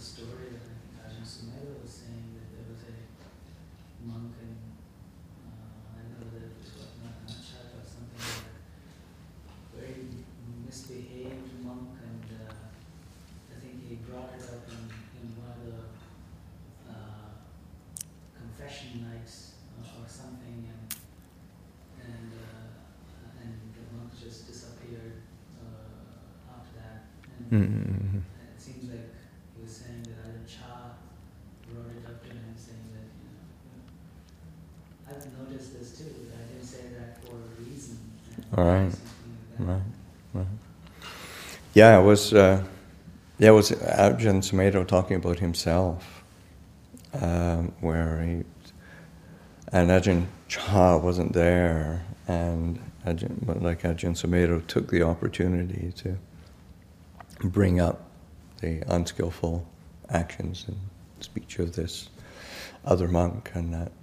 story that I think Ajahn Sumedho was saying that there was a monk in, I don't know whether it was Natchat or something like that, very misbehaved monk, and I think he brought it up in one of the confession nights or something, and the monk just disappeared after that. And it seems like he was saying that Ajahn Chah brought it up to him, saying that, I've noticed this too, but I didn't say that for a reason. All right. Something like that. Right. Yeah, it was Ajahn Sumedho talking about himself, where and Ajahn Chah wasn't there, and Ajahn Sumedho took the opportunity to bring up the unskillful actions and speech of this other monk, and that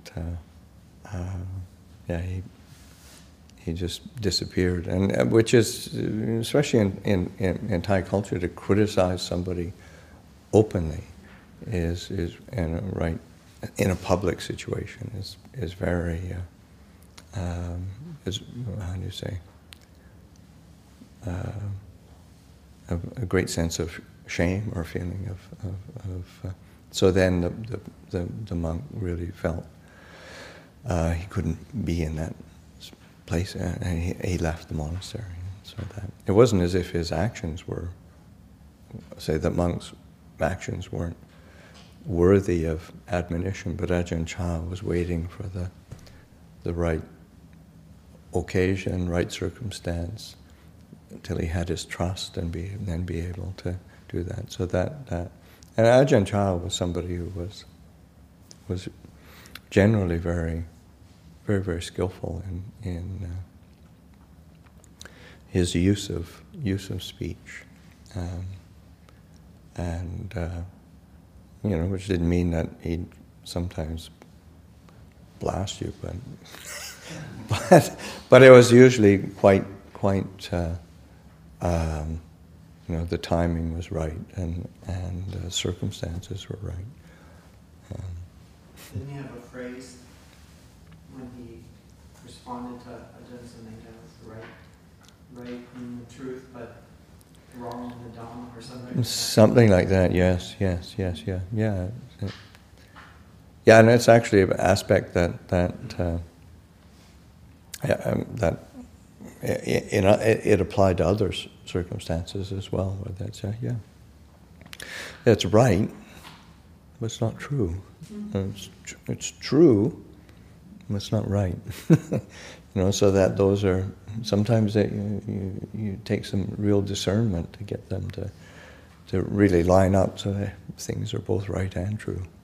he just disappeared, and which is, especially in Thai culture, to criticize somebody openly is in a public situation is very is, how do you say, a great sense of shame or feeling of so then the monk really felt he couldn't be in that place, and he left the monastery. So that it wasn't as if his actions were, say, the monk's actions weren't worthy of admonition, but Ajahn Chah was waiting for the right occasion, right circumstance, until he had his trust and then be able to do that. So that and Ajahn Chah was somebody who was generally very, very, very skillful in his use of speech, and which didn't mean that he'd sometimes blast you, but it was usually quite the timing was right, and the circumstances were right. Didn't he have a phrase when he responded to Ajahn Sumedho, right in the truth, but wrong in the Dhamma, or something like that? Something like that, yes, yeah. Yeah, and it's actually an aspect that it applied to other circumstances as well, where that's, it's right, but it's not true. It's true, but it's not right. So that those are, sometimes that you take some real discernment to get them to really line up so that things are both right and true.